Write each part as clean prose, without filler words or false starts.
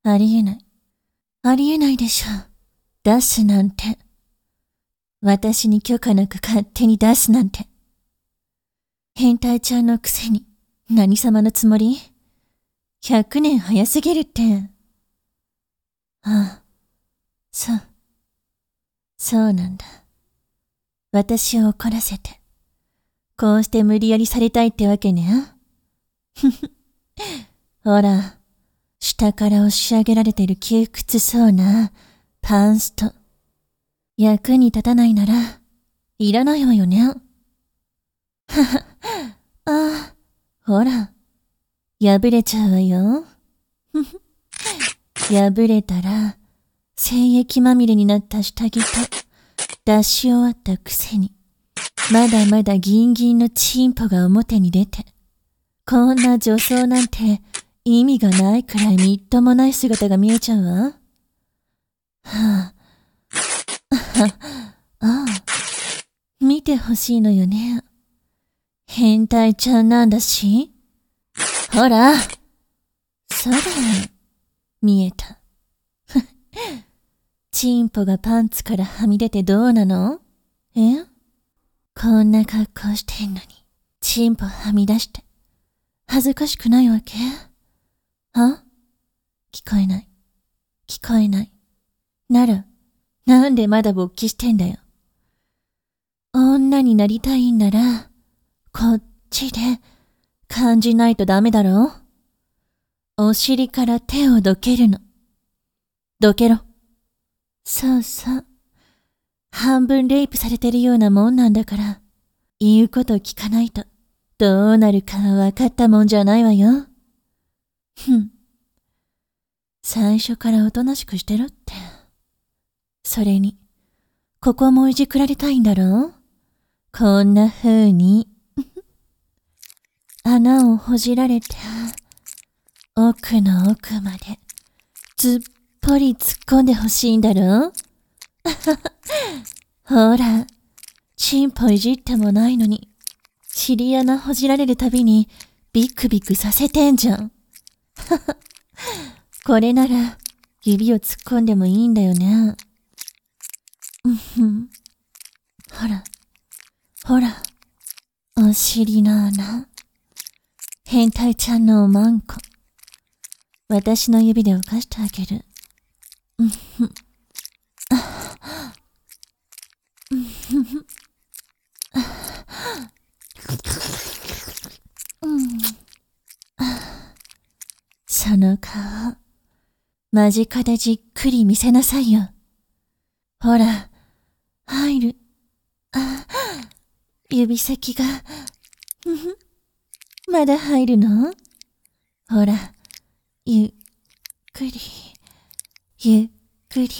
ありえない。ありえないでしょ。出すなんて。私に許可なく勝手に出すなんて。変態ちゃんのくせに何様のつもり？ 100 年早すぎるって。ああ、そうなんだ。私を怒らせて、こうして無理やりされたいってわけね。ほら、下から押し上げられてる窮屈そうなパンスト。役に立たないなら、いらないわよね。はは、ああ、ほら、破れちゃうわよ。破れたら、精液まみれになった下着と、出し終わったくせに、まだまだギンギンのチンポが表に出て、こんな女装なんて意味がないくらいみっともない姿が見えちゃうわ。はあ、ああ、見てほしいのよね。変態ちゃんなんだし。ほら、そうだよ。見えた。チンポがパンツからはみ出てどうなの？こんな格好してんのに、チンポはみ出して、恥ずかしくないわけ？聞こえない。聞こえない。なら、なんでまだ勃起してんだよ。女になりたいんなら、こっちで感じないとダメだろ？お尻から手をどけるの。どけろ。そうそう。半分レイプされてるようなもんなんだから、言うこと聞かないと、どうなるか分かったもんじゃないわよ。最初からおとなしくしてろって。それに、ここもいじくられたいんだろう？こんな風に、穴をほじられて、奥の奥まで、ずっぽり突っ込んでほしいんだろう？ほら、チンポいじってもないのに、尻穴ほじられるたびにビクビクさせてんじゃん。これなら指を突っ込んでもいいんだよね。ほら、ほら、お尻の穴。変態ちゃんのおまんこ。私の指で犯してあげる。その顔、間近でじっくり見せなさいよ。ほら、入る。指先が、まだ入るの？ほら、ゆっくり、ゆっくり。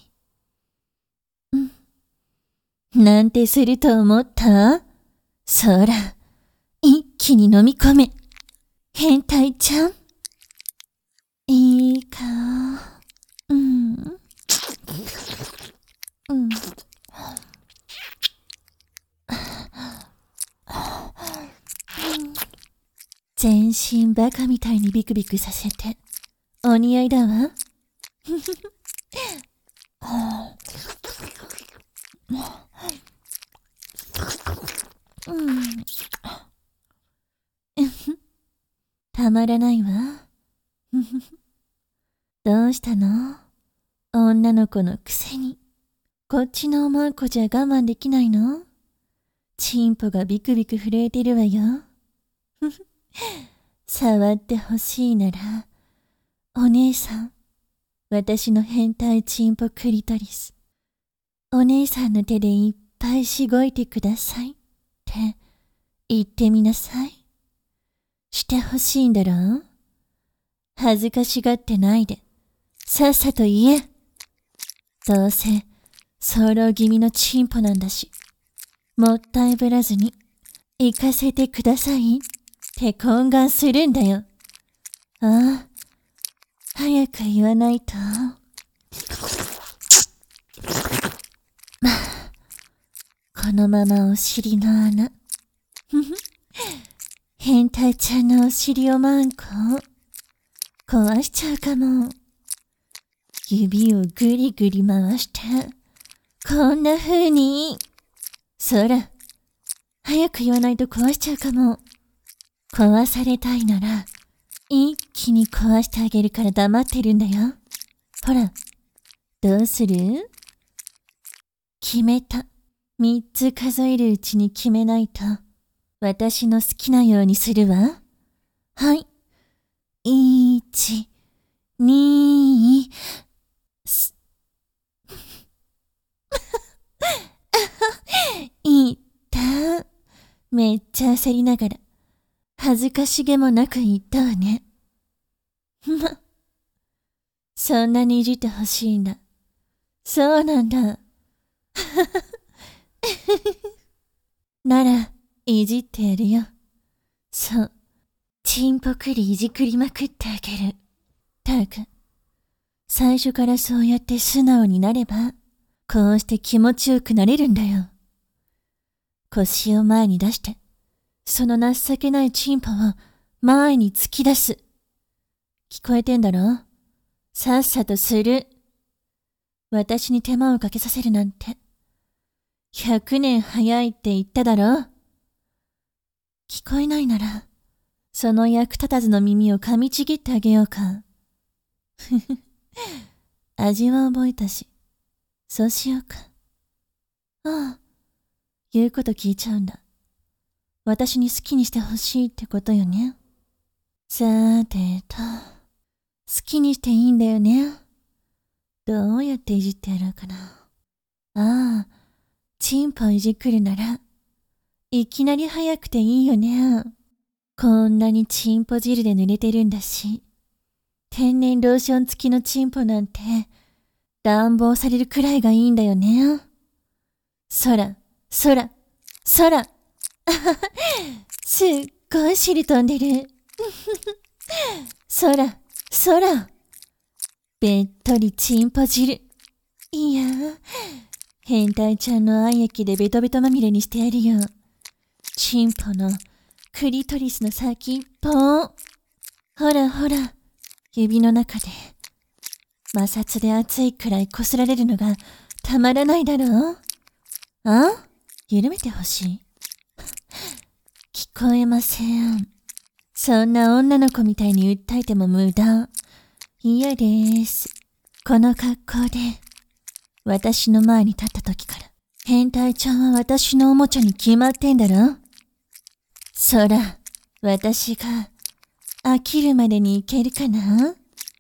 なんてすると思った？そら、一気に飲み込め。変態ちゃん。いい顔。全身バカみたいにビクビクさせて、お似合いだわ。たまらないわ。どうしたの？女の子のくせに。こっちのおまんこじゃ我慢できないの？チンポがビクビク震えてるわよ。触ってほしいなら、お姉さん、私の変態チンポクリトリス。お姉さんの手でいっぱいしごいてくださいって言ってみなさい。してほしいんだろう？恥ずかしがってないで、さっさと言え。どうせ、早漏気味のチンポなんだし、もったいぶらずに、行かせてくださいって懇願するんだよ。ああ、早く言わないと。このままお尻の穴。変態ちゃんのお尻をまんこ壊しちゃうかも。 指をぐりぐり回して、こんな風に。そら、早く言わないと壊しちゃうかも。壊されたいなら、一気に壊してあげるから黙ってるんだよ。ほら、どうする？決めた。3つ数えるうちに決めないと、私の好きなようにするわ。はい。1、2、いった。めっちゃ焦りながら、恥ずかしげもなく言ったわね。そんなにいじってほしいんだ。そうなんだ。なら、いじってやるよ。そう。ちんぽくりいじくりまくってあげる。たく、最初からそうやって素直になれば、こうして気持ちよくなれるんだよ。腰を前に出して、その情けないチンポを前に突き出す。聞こえてんだろ？さっさとする。私に手間をかけさせるなんて。100年早いって言っただろ？聞こえないなら、その役立たずの耳を噛みちぎってあげようか。ふふ。味は覚えたし、そうしようか。ああ、言うこと聞いちゃうんだ。私に好きにしてほしいってことよね。さーてと、好きにしていいんだよね。どうやっていじってやろうかな。ああ、チンポいじくるなら、いきなり早くていいよね。こんなにチンポ汁で濡れてるんだし、天然ローション付きのチンポなんて、乱暴されるくらいがいいんだよね。そら、そら、そら。すっごい尻飛んでる。そら、そら。べっとりチンポ汁。いや、変態ちゃんの愛液でベトベトまみれにしてやるよ。チンポのクリトリスの先っぽを。ほらほら、指の中で。摩擦で熱いくらい擦られるのがたまらないだろう？あ？緩めてほしい。聞こえません。そんな女の子みたいに訴えても無駄。嫌です。この格好で、私の前に立った時から、変態ちゃんは私のおもちゃに決まってんだろ？そら、私が飽きるまでに行けるかな？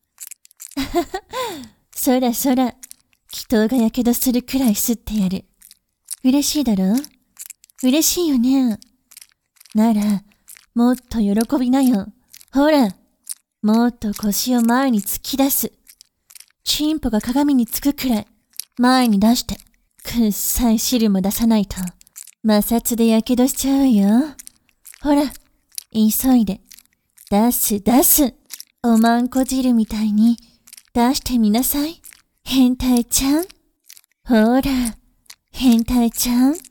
そらそら、祈祷がやけどするくらい吸ってやる。嬉しいだろ？嬉しいよね。なら、もっと喜びなよ。ほら、もっと腰を前に突き出す。チンポが鏡につくくらい、前に出して。くっさい汁も出さないと、摩擦でやけどしちゃうよ。ほら、急いで。出す出す。おまんこ汁みたいに、出してみなさい。変態ちゃん。ほら、変態ちゃん。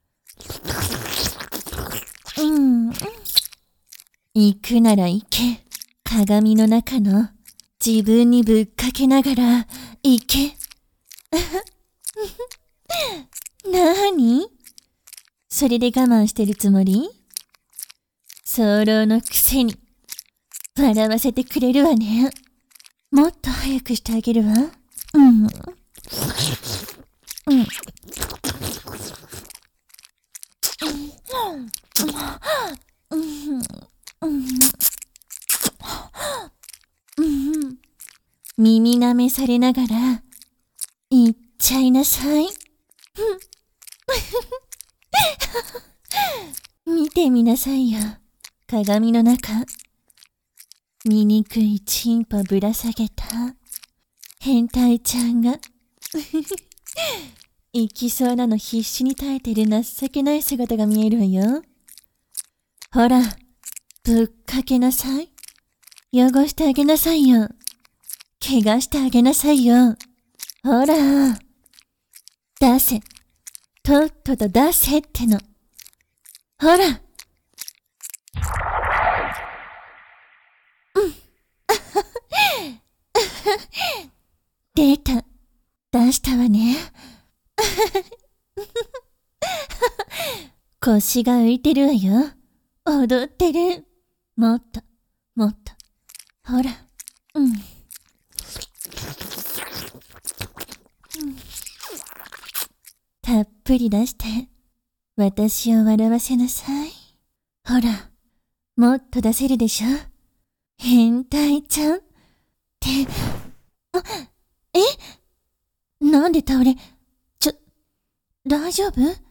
行くなら行け。鏡の中の自分にぶっかけながら行け。なーに？それで我慢してるつもり？早漏のくせに笑わせてくれるわね。もっと早くしてあげるわ。耳舐めされながら、いっちゃいなさい。見てみなさいよ。鏡の中。醜いチンポぶら下げた変態ちゃんが行きそうなの必死に耐えてる情けない姿が見えるわよ。ほら、ぶっかけなさい。汚してあげなさいよ。怪我してあげなさいよ。ほら、出せ。とっとと出せっての。ほら。で出したわね。腰が浮いてるわよ。踊ってる。もっと、もっと。ほら、たっぷり出して、私を笑わせなさい。ほら、もっと出せるでしょ。変態ちゃんって、なんで倒れ、大丈夫？